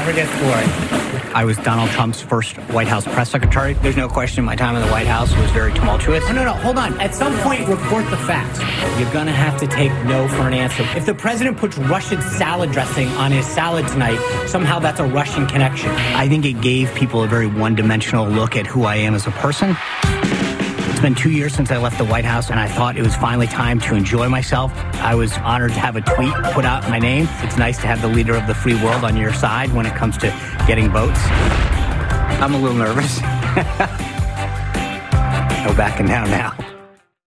never gets boring. I was Donald Trump's first White House press secretary. There's no question my time in the White House was very tumultuous. No, hold on. At some point, report the facts. You're going to have to take no for an answer. If the president puts Russian salad dressing on his salad tonight, somehow that's a Russian connection. I think it gave people a very one-dimensional look at who I am as a person. It's been 2 years since I left the White House, and I thought it was finally time to enjoy myself. I was honored to have a tweet put out in my name. It's nice to have the leader of the free world on your side when it comes to getting votes. I'm a little nervous. No backing down now.